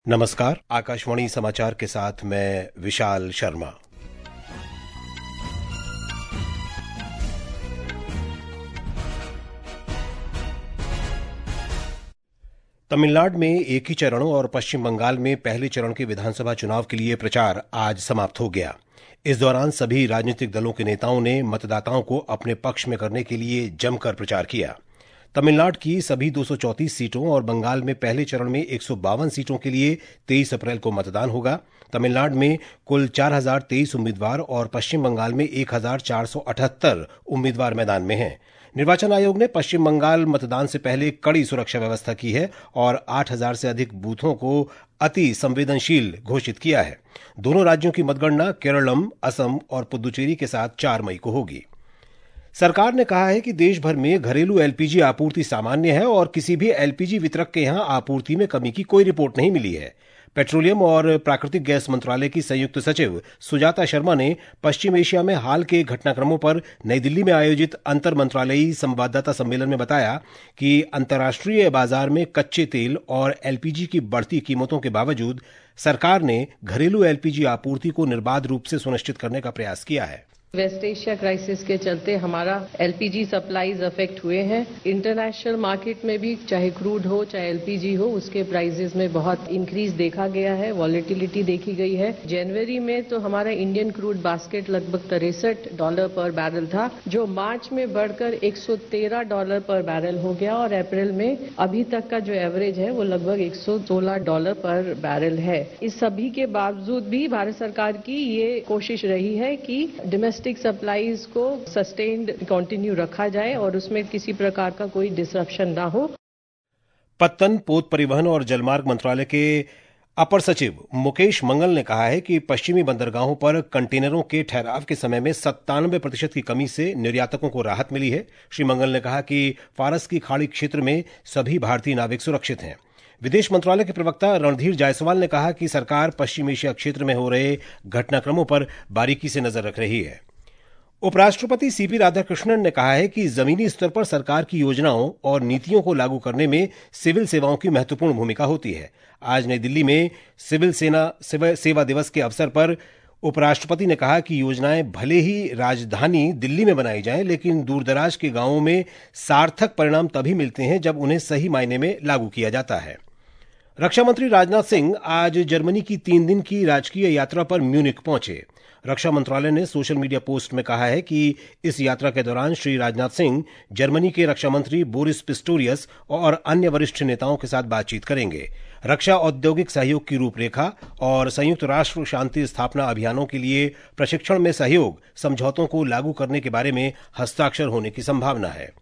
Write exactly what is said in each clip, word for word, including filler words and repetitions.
नमस्कार, आकाशवाणी समाचार के साथ मैं विशाल शर्मा। तमिलनाडु में एक ही चरण और पश्चिम बंगाल में पहले चरण के विधानसभा चुनाव के लिए प्रचार आज समाप्त हो गया। इस दौरान सभी राजनीतिक दलों के नेताओं ने मतदाताओं को अपने पक्ष में करने के लिए जमकर प्रचार किया। तमिलनाडु की सभी दो सौ चौंतीस सीटों और बंगाल में पहले चरण में एक सौ बावन सीटों के लिए तेईस अप्रैल को मतदान होगा। तमिलनाडु में कुल चार हजार तेईस उम्मीदवार और पश्चिम बंगाल में एक हजार चार सौ अठहत्तर उम्मीदवार मैदान में हैं। निर्वाचन आयोग ने पश्चिम बंगाल मतदान से पहले कड़ी सुरक्षा व्यवस्था की है और आठ हजार से अधिक बूथों को अति संवेदनशील घोषित किया है। दोनों राज्यों की मतगणना केरलम, असम और पुदुचेरी के साथ चार मई को होगी। सरकार ने कहा है कि देश भर में घरेलू एलपीजी आपूर्ति सामान्य है और किसी भी एलपीजी वितरक के यहां आपूर्ति में कमी की कोई रिपोर्ट नहीं मिली है। पेट्रोलियम और प्राकृतिक गैस मंत्रालय की संयुक्त सचिव सुजाता शर्मा ने पश्चिम एशिया में हाल के घटनाक्रमों पर नई दिल्ली में आयोजित अंतर मंत्रालयी संवाददाता सम्मेलन में बताया कि अंतर्राष्ट्रीय बाजार में कच्चे तेल और एलपीजी की बढ़ती कीमतों के बावजूद सरकार ने घरेलू एलपीजी आपूर्ति को निर्बाध रूप से सुनिश्चित करने का प्रयास किया है। वेस्ट एशिया क्राइसिस के चलते हमारा एलपीजी सप्लाईज अफेक्ट हुए हैं। इंटरनेशनल मार्केट में भी चाहे क्रूड हो चाहे एलपीजी हो, उसके प्राइसेस में बहुत इंक्रीज देखा गया है, वॉलेटिलिटी देखी गई है। जनवरी में तो हमारा इंडियन क्रूड बास्केट लगभग तिरसठ डॉलर पर बैरल था, जो मार्च में बढ़कर एक सौ तेरह डॉलर पर बैरल हो गया और अप्रैल में अभी तक का जो एवरेज है वो लगभग एक सौ सोलह डॉलर पर बैरल है। इस सभी के बावजूद भी भारत सरकार की ये कोशिश रही है कि डोमेस्टिक सप्लाईज को सस्टेन्ड कंटिन्यू रखा जाए और उसमें किसी प्रकार का कोई डिसरप्शन ना हो। पत्तन, पोत परिवहन और जलमार्ग मंत्रालय के अपर सचिव मुकेश मंगल ने कहा है कि पश्चिमी बंदरगाहों पर कंटेनरों के ठहराव के समय में सत्तानवे प्रतिशत की कमी से निर्यातकों को राहत मिली है। श्री मंगल ने कहा कि फारस की खाड़ी क्षेत्र में सभी भारतीय नाविक सुरक्षित हैं। विदेश मंत्रालय के प्रवक्ता रणधीर जायसवाल ने कहा कि सरकार पश्चिम एशिया क्षेत्र में हो रहे घटनाक्रमों पर बारीकी से नजर रख रही है। उपराष्ट्रपति सीपी राधाकृष्णन ने कहा है कि जमीनी स्तर पर सरकार की योजनाओं और नीतियों को लागू करने में सिविल सेवाओं की महत्वपूर्ण भूमिका होती है। आज नई दिल्ली में सिविल सेना सेवा दिवस के अवसर पर उपराष्ट्रपति ने कहा कि योजनाएं भले ही राजधानी दिल्ली में बनाई जाएं, लेकिन दूरदराज के गांवों में सार्थक परिणाम तभी मिलते हैं जब उन्हें सही मायने में लागू किया जाता है। रक्षा मंत्री राजनाथ सिंह आज जर्मनी की तीन दिन की राजकीय यात्रा पर म्यूनिख पहुंचे। रक्षा मंत्रालय ने सोशल मीडिया पोस्ट में कहा है कि इस यात्रा के दौरान श्री राजनाथ सिंह जर्मनी के रक्षा मंत्री बोरिस पिस्टोरियस और अन्य वरिष्ठ नेताओं के साथ बातचीत करेंगे। रक्षा औद्योगिक सहयोग की रूपरेखा और संयुक्त राष्ट्र शांति स्थापना अभियानों के लिए प्रशिक्षण में सहयोग समझौतों को लागू करने के बारे में हस्ताक्षर होने की संभावना है।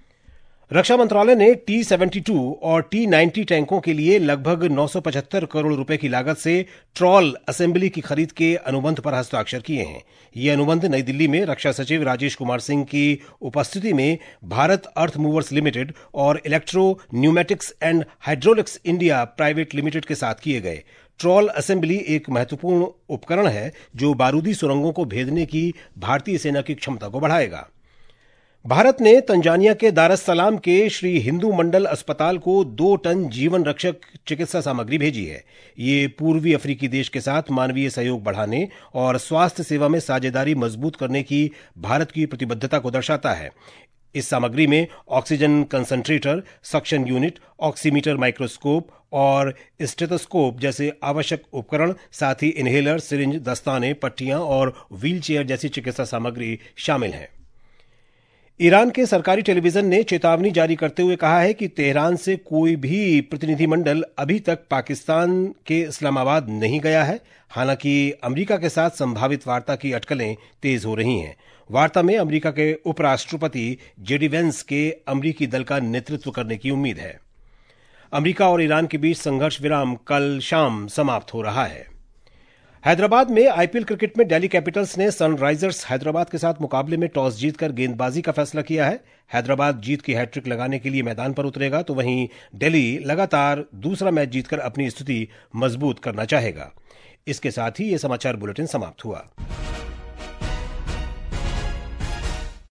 रक्षा मंत्रालय ने टी सेवेंटी टू और टी नाइन्टी टैंकों के लिए लगभग नौ सौ पचहत्तर करोड़ रुपए की लागत से ट्रॉल असेंबली की खरीद के अनुबंध पर हस्ताक्षर किए हैं। ये अनुबंध नई दिल्ली में रक्षा सचिव राजेश कुमार सिंह की उपस्थिति में भारत अर्थ मूवर्स लिमिटेड और electro pneumatics and hydraulics India private limited के साथ किए गए। ट्रॉल असेंबली एक महत्वपूर्ण उपकरण है जो बारूदी सुरंगों को भेदने की भारतीय सेना की क्षमता को बढ़ाएगा। भारत ने तंजानिया के दार एस सलाम के श्री हिंदू मंडल अस्पताल को दो टन जीवन रक्षक चिकित्सा सामग्री भेजी है। ये पूर्वी अफ्रीकी देश के साथ मानवीय सहयोग बढ़ाने और स्वास्थ्य सेवा में साझेदारी मजबूत करने की भारत की प्रतिबद्धता को दर्शाता है। इस सामग्री में oxygen concentrator, suction unit, oximeter microscope और स्टेथोस्कोप जैसे आवश्यक उपकरण, साथ ही इनहेलर, सिरिंज, दस्ताने, पट्टियां और व्हीलचेयर जैसी चिकित्सा सामग्री शामिल है। ईरान के सरकारी टेलीविजन ने चेतावनी जारी करते हुए कहा है कि तेहरान से कोई भी प्रतिनिधिमंडल अभी तक पाकिस्तान के इस्लामाबाद नहीं गया है। हालांकि अमेरिका के साथ संभावित वार्ता की अटकलें तेज हो रही हैं। वार्ता में अमेरिका के उपराष्ट्रपति जेडी वेंस के अमेरिकी दल का नेतृत्व करने की उम्मीद है। अमेरिका और ईरान के बीच संघर्ष विराम कल शाम समाप्त हो रहा है। हैदराबाद में आईपीएल क्रिकेट में दिल्ली कैपिटल्स ने सनराइजर्स हैदराबाद के साथ मुकाबले में टॉस जीतकर गेंदबाजी का फैसला किया है। हैदराबाद जीत की हैट्रिक लगाने के लिए मैदान पर उतरेगा, तो वहीं दिल्ली लगातार दूसरा मैच जीतकर अपनी स्थिति मजबूत करना चाहेगा। इसके साथ ही ये समाचार बुलेटिन समाप्त हुआ।